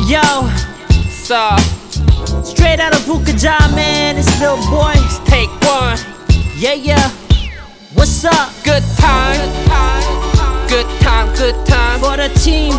yo, So, straight out of Bukajah, man, it's little boy. take one. Yeah, yeah, what's up? Good time. Good time, good time. For the team,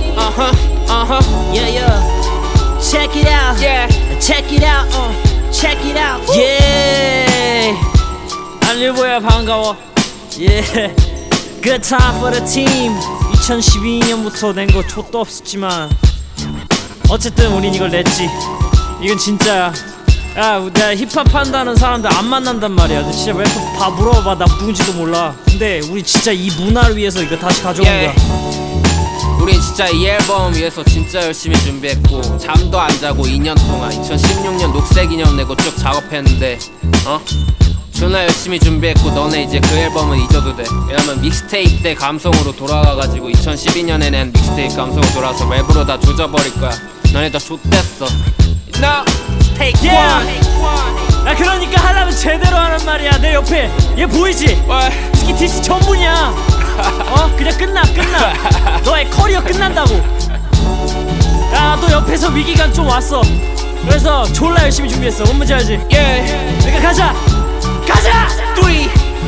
yeah, yeah. Check it out, Yeah. check it out, check it out. Yeah, 안릴보야 반가워. Yeah, good time for the team. 2012년부터 낸 거 족도 없었지만 어쨌든 우린 이걸 냈지. 이건 진짜야. 야, 내가 힙합 한다는 사람들 안 만난단 말이야. 근데 진짜 래퍼 다 물어봐. 나 누군지도 몰라. 근데 우리 진짜 이 문화를 위해서 이거 다시 가져온 Yeah. 거야. 우린 진짜 이 앨범 위해서 진짜 열심히 준비했고 잠도 안 자고 2년 동안 2016년 녹색 인형 내고 쭉 작업했는데 존나 열심히 준비했고 너네 이제 그 앨범은 잊어도 돼. 왜냐면 믹스테이프 때 감성으로 돌아가가지고 2012년에 낸 믹스테이프 감성으로 돌아와서 랩으로 다 조져버릴 거야. 너네 다 좆됐어. No, take Yeah. one. 야, 그러니까 하려면 제대로 하란 말이야. 내 옆에 얘 보이지? 특히 디스 전문이야. 그냥 끝나. 너의 커리어 끝난다고. 야, 너 옆에서 위기감 좀 왔어. 그래서 졸라 열심히 준비했어. 뭔 말인지 알지? Yeah, 그러니까 가자. 3, 2, 1.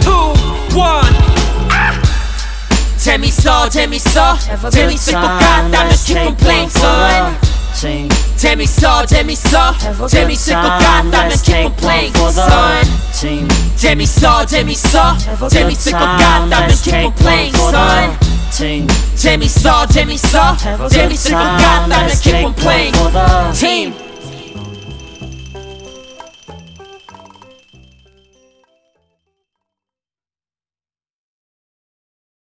재밌어 재밌어 재밌을 것 같다면 keep on playing son. 재밌어 재밌어 재밌을 것 같다면 keep on playing son. 재밌어 재밌어 재밌을 것 같다면 keep on playing son. 재밌어 재밌어 재밌을 것 같다면 keep on playing team.